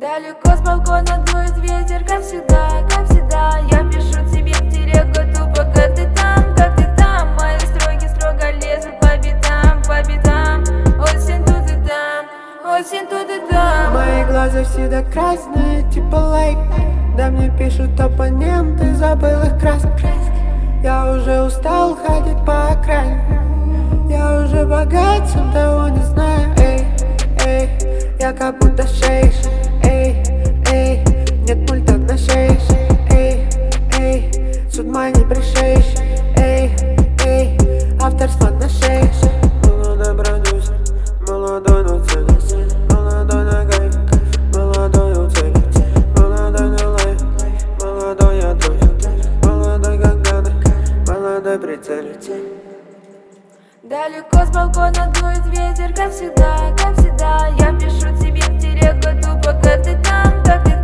Далеко с балкона дует ветер, как всегда, как всегда. Я пишу тебе в телегу тупо, как ты там, как ты там. Мои строки строго лезут по битам, по битам. Осень тут и там, осень тут и там. Мои глаза всегда красные, типа лайк. Да мне пишут оппоненты, забыл их краски. Я уже устал ходить по окраине. Я уже богат, сам того не знаю. Эй, эй, я как будто шейш. Эй, эй, нет пульта на шее. Эй, эй, судьба не пришеешь. Эй, эй, авторство на шее. Молодой продюсер, молодой на цене, молодой на кайф, молодой у цели, молодой на лайф, молодой я друг, молодой как надо, молодой прицелится. Далеко с балкона дует ветер, как всегда, как всегда. Я пишу тебе в телегу тупо, как ты там, как ты